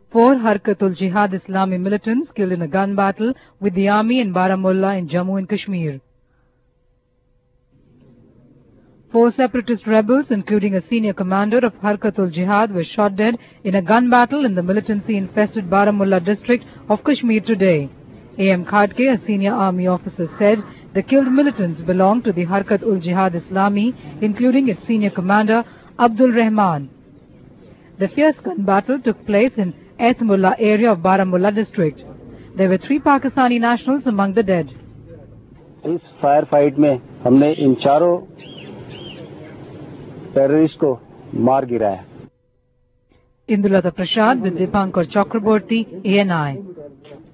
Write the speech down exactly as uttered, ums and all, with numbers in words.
Four Harkat-ul-Jihad Islami militants killed in a gun battle with the army in Baramulla in Jammu and Kashmir. Four separatist rebels, including a senior commander of Harkat-ul-Jihad, were shot dead in a gun battle in the militancy-infested Baramulla district of Kashmir today. A M Khadke, a senior army officer, said the killed militants belonged to the Harkat-ul-Jihad Islami, including its senior commander, Abdul Rahman. The fierce gun battle took place in Aithmullah area of Baramulla district. There were three Pakistani nationals among the dead. इस fire fight में हमने इन चारों terrorist को मार गिराया. Indulata Prasad with Dipankar Chakraborty, A N I.